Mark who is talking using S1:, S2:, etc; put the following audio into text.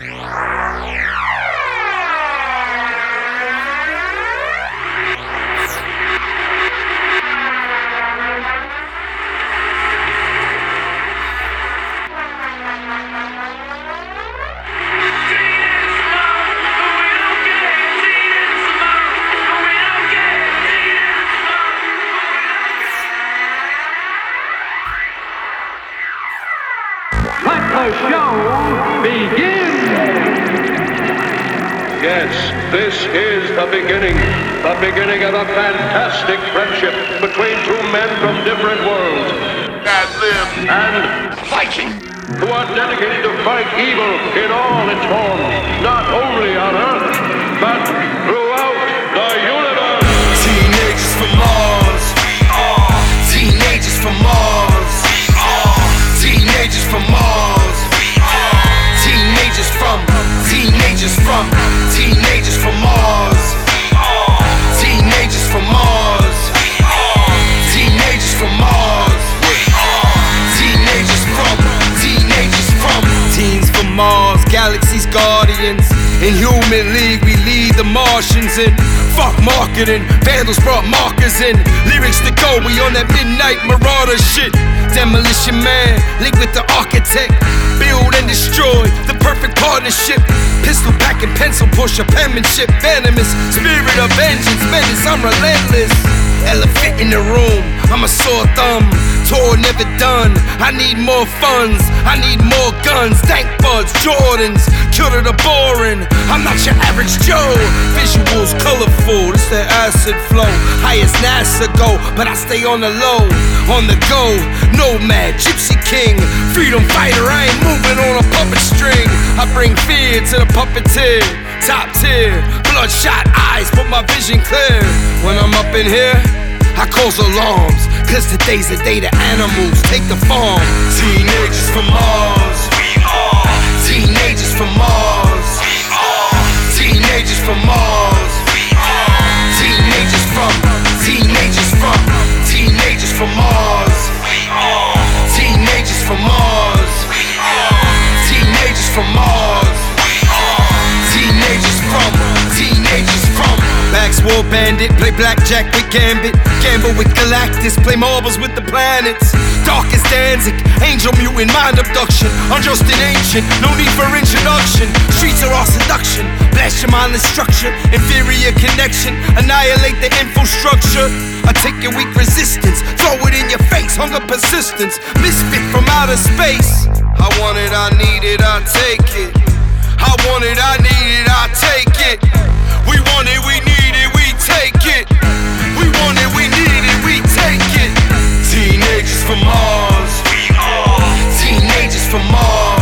S1: The show begins!
S2: Yes, this is the beginning of a fantastic friendship between two men from different worlds. And fighting, who are dedicated to fight evil in all its forms, not only on Earth, but throughout the universe.
S3: Teenagers from Mars, teenagers from Mars, teenagers from Mars. Teenagers from Mars. Teenagers from Mars. Teenagers from Mars. Teens from Mars, galaxy's guardians. In Human League, we lead the Martians in. Fuck marketing, vandals brought markers in. Lyrics to go, we on that midnight marauder shit. Demolition Man, link with the architect. Build and destroy, the perfect partnership. Pistol packing, pencil pusher, penmanship. Venomous, spirit of vengeance, menace, I'm relentless. Elephant in the room, I'm a sore thumb. Tour never done, I need more funds. I need more guns, dank buds, Jordans. Cure to the boring, I'm not your average Joe. Visuals colorful, it's the acid flow. High as NASA go, but I stay on the low. On the go, nomad, gypsy king. Freedom fighter, I ain't moving on a puppet string. I bring fear to the puppeteer. Top tier, bloodshot eyes, but my vision clear. When I'm up in here, I cause alarms, cause today's the day the animals take the farm. Teenagers from Mars. Teenagers from Mars. Teenagers from Mars. Teenagers from Mars. Teenagers from Mars. Teenagers from Mars. Teenagers from Backs war bandit, play blackjack with Gambit. Gamble with Galactus, play marbles with the planets. Darkest Danzig, angel mutant, mind abduction. Unjust and ancient, no need for introduction. Streets are all seduction, blast your mindless structure. Inferior connection, annihilate the infrastructure. I take your weak resistance, throw it in your face. Hunger persistence, misfit from outer space. I want it, I need it, I take it. I want it, I need it, I take it. We want it, we need it, we take it. We want it, we need it, we take it. Teenagers from Mars. Teenagers from Mars.